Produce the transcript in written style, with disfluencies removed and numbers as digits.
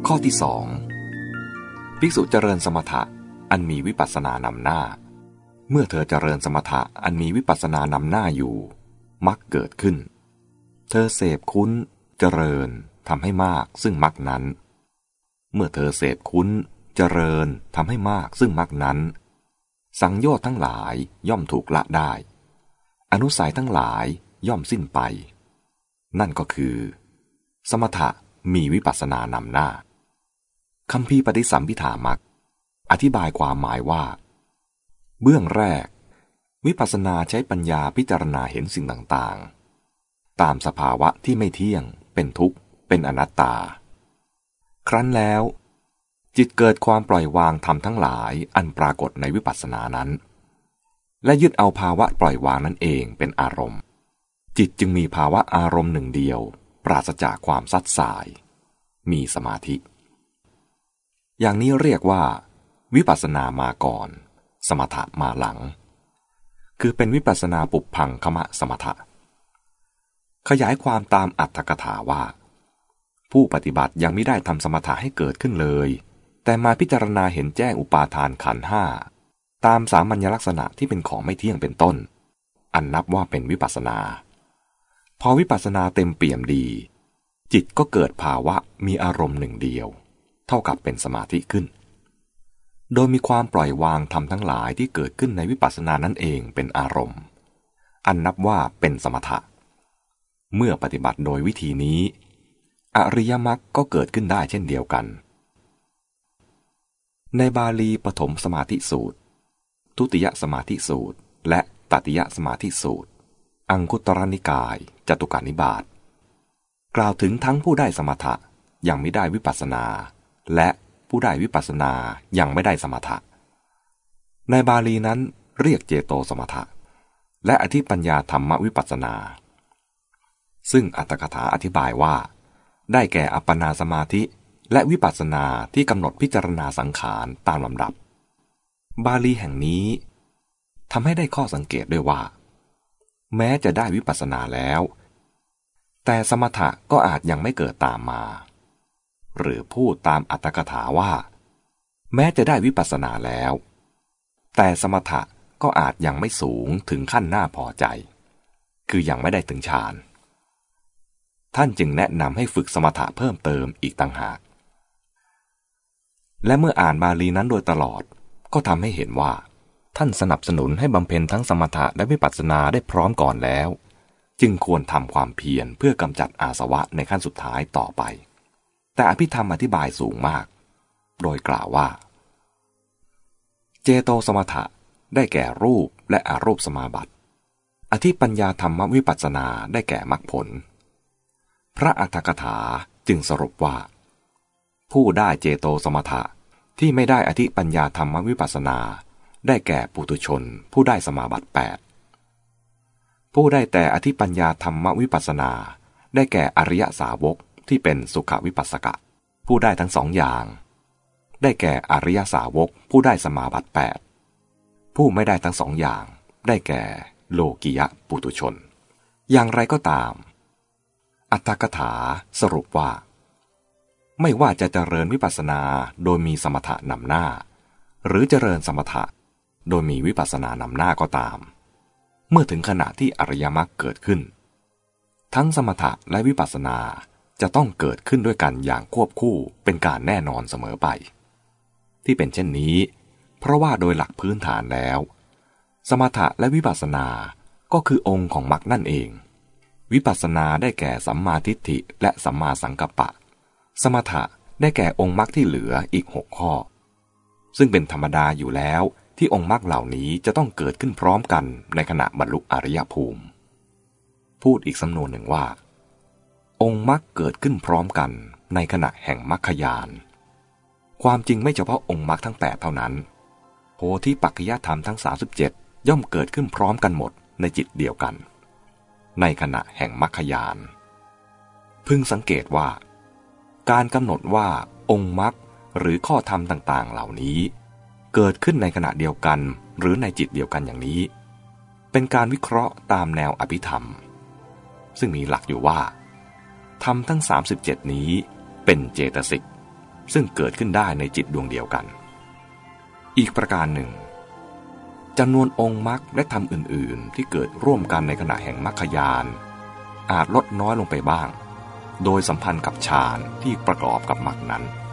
ข้อที่สองภิกษุเจริญสมถะอันมีวิปัสสนานำหน้าเมื่อเธอเจริญสมถะอันมีวิปัสสนานำหน้าอยู่มรรคเกิดขึ้นเธอเสพคุ้นเจริญทำให้มากซึ่งมรรคนั้นเมื่อเธอเสพคุ้นเจริญทำให้มากซึ่งมรรคนั้นสังโยชน์ทั้งหลายย่อมถูกละได้อนุสัยทั้งหลายย่อมสิ้นไปนั่นก็คือสมถะมีวิปัสสนานำหน้าคัมภีร์ปฏิสัมภิธามัคอธิบายความหมายว่าเบื้องแรกวิปัสสนาใช้ปัญญาพิจารณาเห็นสิ่งต่างๆตามสภาวะที่ไม่เที่ยงเป็นทุกข์เป็นอนัตตาครั้นแล้วจิตเกิดความปล่อยวางธรรมทั้งหลายอันปรากฏในวิปัสสนานั้นและยึดเอาภาวะปล่อยวางนั่นเองเป็นอารมณ์จิตจึงมีภาวะอารมณ์หนึ่งเดียวปราศจากความซัดสายมีสมาธิอย่างนี้เรียกว่าวิปัสสนามาก่อนสมถะมาหลังคือเป็นวิปัสสนาปุพพังคมะสมถะขยายความตามอรรถกถาว่าผู้ปฏิบัติยังไม่ได้ทำสมถะให้เกิดขึ้นเลยแต่มาพิจารณาเห็นแจ้งอุปาทานขันธ์ห้าตามสามัญลักษณะที่เป็นของไม่เที่ยงเป็นต้นอันนับว่าเป็นวิปัสสนาพอวิปัสสนาเต็มเปี่ยมดีจิตก็เกิดภาวะมีอารมณ์หนึ่งเดียวเท่ากับเป็นสมาธิขึ้นโดยมีความปล่อยวางธรรมทั้งหลายที่เกิดขึ้นในวิปัสสนานั่นเองเป็นอารมณ์อันนับว่าเป็นสมถะเมื่อปฏิบัติโดยวิธีนี้อริยมรรคก็เกิดขึ้นได้เช่นเดียวกันในบาลีปฐมสมาธิสูตรทุติยสมาธิสูตรและตติยสมาธิสูตรอังคุตรนิกายจตุกานิบาตกล่าวถึงทั้งผู้ได้สมถะยังไม่ได้วิปัสสนาและผู้ได้วิปัสสนายังไม่ได้สมถะในบาลีนั้นเรียกเจโตสมถะและอธิปัญญาธรรมวิปัสสนาซึ่งอรรถกถาอธิบายว่าได้แก่อัปปนาสมาธิและวิปัสสนาที่กำหนดพิจารณาสังขารตามลำดับบาลีแห่งนี้ทำให้ได้ข้อสังเกตด้วยว่าแม้จะได้วิปัสสนาแล้วแต่สมถะก็อาจยังไม่เกิดตามมาหรือพูดตามอรรถกถาว่าแม้จะได้วิปัสสนาแล้วแต่สมถะก็อาจยังไม่สูงถึงขั้นน่าพอใจคือยังไม่ได้ถึงฌานท่านจึงแนะนำให้ฝึกสมถะเพิ่มเติมอีกต่างหากและเมื่ออ่านบาลีนั้นโดยตลอดก็ทำให้เห็นว่าท่านสนับสนุนให้บำเพ็ญทั้งสมถะและวิปัสสนาได้พร้อมก่อนแล้วจึงควรทำความเพียรเพื่อกำจัดอาสวะในขั้นสุดท้ายต่อไปแต่อภิธรรมอธิบายสูงมากโดยกล่าวว่าเจโตสมถะได้แก่รูปและอรูปสมาบัติอธิปัญญาธรรมวิปัสสนาได้แก่มรรคผลพระอรรถกถาจึงสรุปว่าผู้ได้เจโตสมถะที่ไม่ได้อธิปัญญาธรรมวิปัสสนาได้แก่ปุถุชนผู้ได้สมาบัติ8ผู้ได้แต่อธิปัญญาธรรมวิปัสสนาได้แก่อริยสาวกที่เป็นสุขวิปัสสกะผู้ได้ทั้งสองอย่างได้แก่อริยสาวกผู้ได้สมาบัติ8ผู้ไม่ได้ทั้งสองอย่างได้แก่โลกิยะปุถุชนอย่างไรก็ตามอรรถกถาสรุปว่าไม่ว่าจะเจริญวิปัสสนาโดยมีสมถะนำหน้าหรือเจริญสมถะโดยมีวิปัสสนานำหน้าก็ตามเมื่อถึงขณะที่อริยมรรคเกิดขึ้นทั้งสมถะและวิปัสสนาจะต้องเกิดขึ้นด้วยกันอย่างควบคู่เป็นการแน่นอนเสมอไปที่เป็นเช่นนี้เพราะว่าโดยหลักพื้นฐานแล้วสมถะและวิปัสสนาก็คือองค์ของมรรคนั่นเองวิปัสสนาได้แก่สัมมาทิฏฐิและสัมมาสังกัปปะสมถะได้แก่องค์มรรคที่เหลืออีก6ข้อซึ่งเป็นธรรมดาอยู่แล้วที่องค์มรรคเหล่านี้จะต้องเกิดขึ้นพร้อมกันในขณะบรรลุอริยภูมิพูดอีกสำนวนหนึ่งว่าองค์มรรคเกิดขึ้นพร้อมกันในขณะแห่งมรรคญาณความจริงไม่เฉพาะองค์มรรคทั้ง8เท่านั้นโพธิปัจจยธรรมทั้ง37ย่อมเกิดขึ้นพร้อมกันหมดในจิตเดียวกันในขณะแห่งมรรคญาณพึงสังเกตว่าการกำหนดว่าองค์มรรคหรือข้อธรรมต่างๆเหล่านี้เกิดขึ้นในขณะเดียวกันหรือในจิตเดียวกันอย่างนี้เป็นการวิเคราะห์ตามแนวอภิธรรมซึ่งมีหลักอยู่ว่าธรรมทั้ง37นี้เป็นเจตสิกซึ่งเกิดขึ้นได้ในจิตดวงเดียวกันอีกประการหนึ่งจำนวนองค์มรรคและธรรมอื่นๆที่เกิดร่วมกันในขณะแห่งมรรคญาณอาจลดน้อยลงไปบ้างโดยสัมพันธ์กับฌานที่ประกอบกับมรรคนั้น